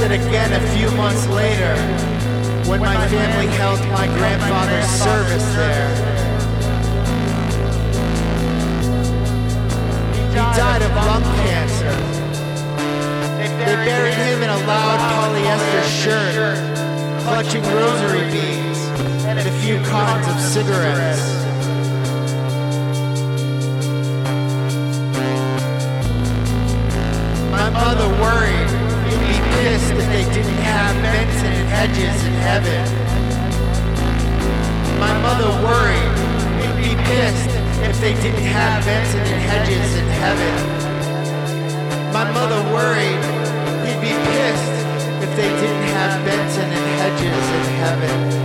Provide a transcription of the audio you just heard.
it again a few months later when my family held my grandfather's service there. He died of lung cancer. They buried him in a loud polyester shirt, clutching rosary beads and a few cartons of cigarettes. My mother worried he'd be pissed if they didn't have Benson and Hedges in heaven. My mother worried he'd be pissed if they didn't have Benson and Hedges in heaven. My mother worried he'd be pissed if they didn't have Benson and Hedges in heaven.